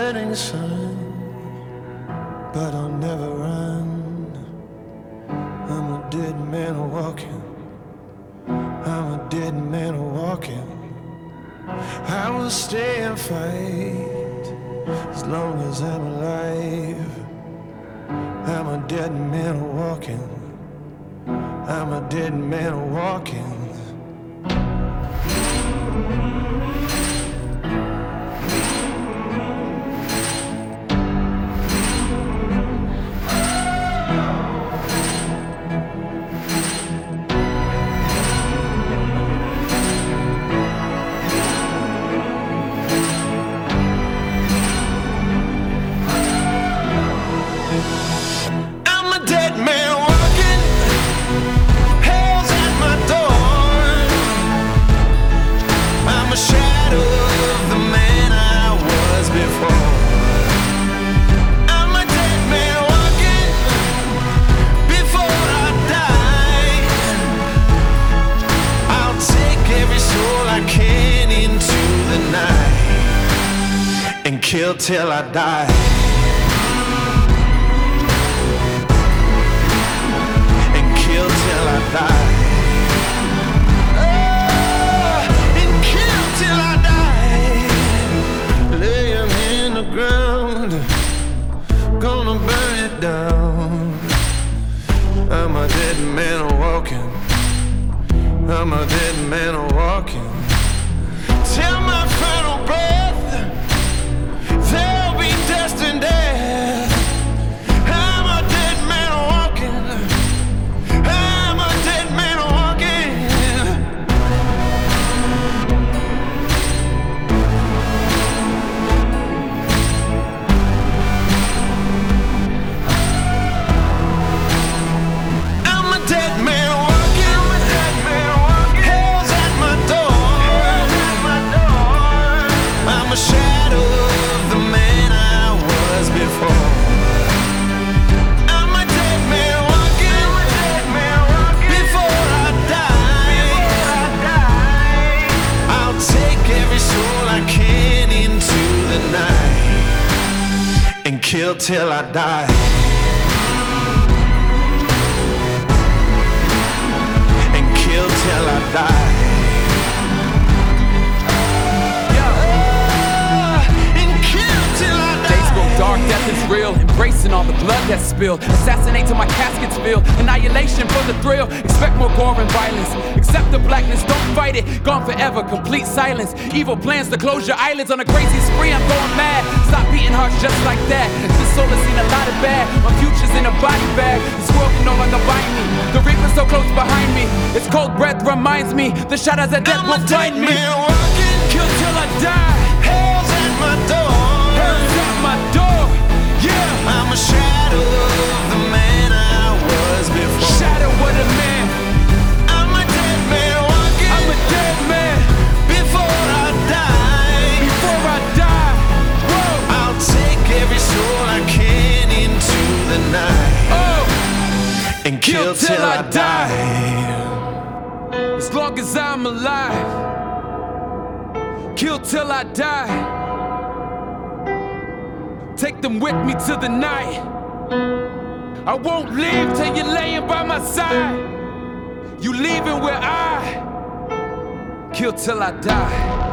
setting sun, but I'll never run. I'm a dead man walking. I'm a dead man walking. I will stay and fight as long as I'm alive. I'm a dead man walking. I'm a dead man walking. Kill till I die. And kill till I die. Oh, and kill till I die. Lay him in the ground, gonna burn it down. I'm a dead man walking. I'm a dead man walking. Till my final breath, there'll be dust and death. I'm a dead man walking. I'm a dead man walking. I'm a dead man walking. I'm a dead man walking. Hell's at my door. Hell's at my door. I'm a shadow of the man I was before. I'm a dead man walking. I'm a dead man walking. Before I die, I'll take every soul I can into the night and kill till I die. And kill till I die. Dark death is real, embracing all the blood that's spilled. Assassinate till my casket's filled. Annihilation for the thrill. Expect more gore and violence. Accept the blackness, don't fight it. Gone forever, complete silence. Evil plans to close your eyelids on a crazy spree. I'm going mad. Stop beating hearts just like that. This soul has seen a lot of bad. My future's in a body bag. This world can no longer bind me. The reaper's so close behind me. Its cold breath reminds me. The shadows of death will find me. Kill till I die. Hell's at my door. Hell's at my door. Yeah, I'm a shadow of the man I was before. Shadow of the man. I'm a dead man walking. I'm a dead man. Before I die. Before I die. Whoa. I'll take every soul I can into the night. Oh, and kill till I die. As long as I'm alive. Kill till I die. Take them with me to the night. I won't leave till you're laying by my side. You leaving where I kill till I die.